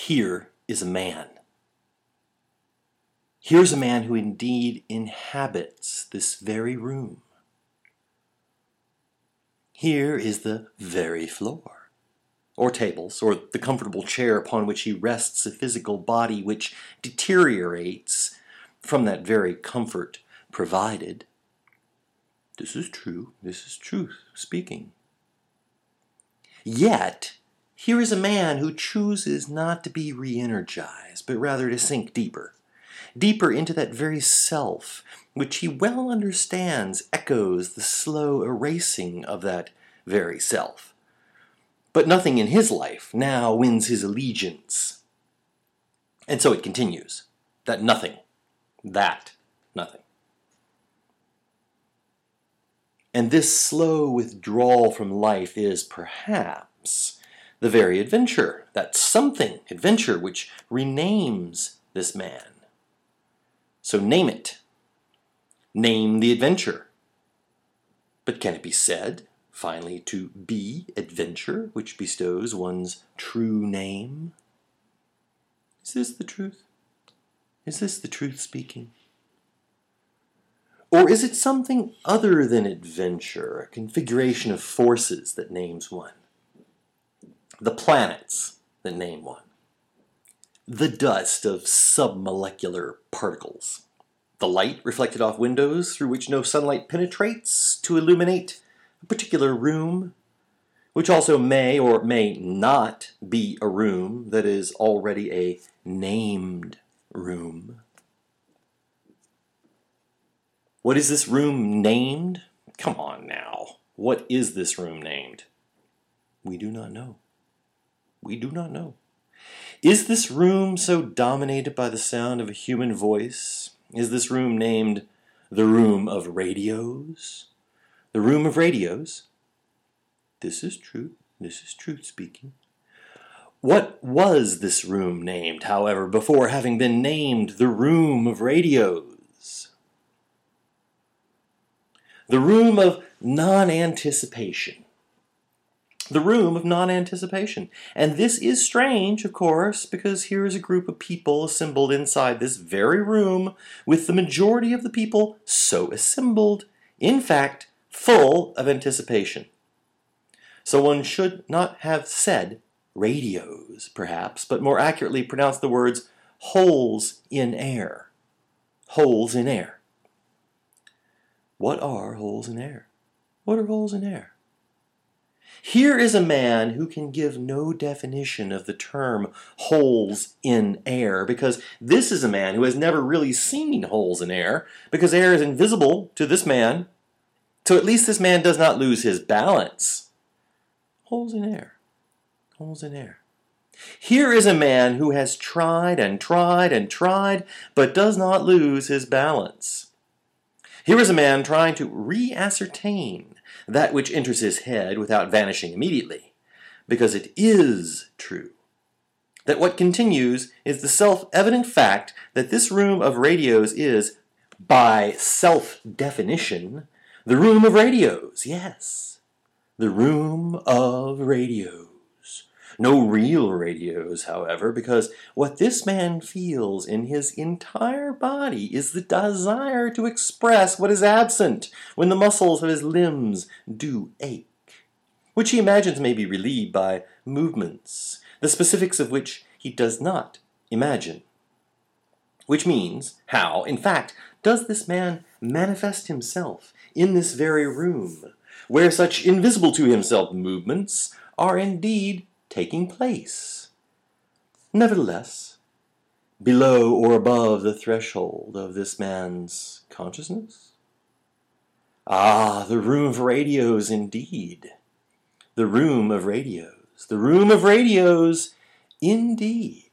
Here is a man. Here's a man who indeed inhabits this very room. Here is the very floor, or tables, or the comfortable chair upon which he rests a physical body which deteriorates from that very comfort provided. This is true. This is truth speaking. Yet, here is a man who chooses not to be re-energized, but rather to sink deeper into that very self, which he well understands echoes the slow erasing of that very self. But nothing in his life now wins his allegiance. And so it continues, that nothing. And this slow withdrawal from life is perhaps the very adventure, that something adventure which renames this man. So name it. Name the adventure. But can it be said, finally, to be adventure, which bestows one's true name? Is this the truth? Is this the truth speaking? Or is it something other than adventure, a configuration of forces that names one? The planets that name one. The dust of submolecular particles. The light reflected off windows through which no sunlight penetrates to illuminate a particular room, which also may or may not be a room that is already a named room. What is this room named? Come on now. What is this room named? We do not know. We do not know. Is this room so dominated by the sound of a human voice? Is this room named the Room of Radios? The Room of Radios? This is truth. This is truth speaking. What was this room named, however, before having been named the Room of Radios? The room of non-anticipation. The room of non-anticipation. And this is strange, of course, because here is a group of people assembled inside this very room, with the majority of the people so assembled, in fact, full of anticipation. So one should not have said radios, perhaps, but more accurately pronounce the words holes in air. Holes in air. What are holes in air? What are holes in air? Here is a man who can give no definition of the term holes in air, because this is a man who has never really seen holes in air, because air is invisible to this man, so at least this man does not lose his balance. Holes in air. Holes in air. Here is a man who has tried and tried and tried, but does not lose his balance. Here is a man trying to re-ascertain that which enters his head without vanishing immediately, because it is true that what continues is the self-evident fact that this room of radios is, by self-definition, the room of radios. Yes, the room of radios. No real radios, however, because what this man feels in his entire body is the desire to express what is absent when the muscles of his limbs do ache, which he imagines may be relieved by movements, the specifics of which he does not imagine. Which means, how, in fact, does this man manifest himself in this very room, where such invisible to himself movements are indeed taking place? Nevertheless, below or above the threshold of this man's consciousness? Ah, the room of radios indeed. The room of radios. The room of radios indeed.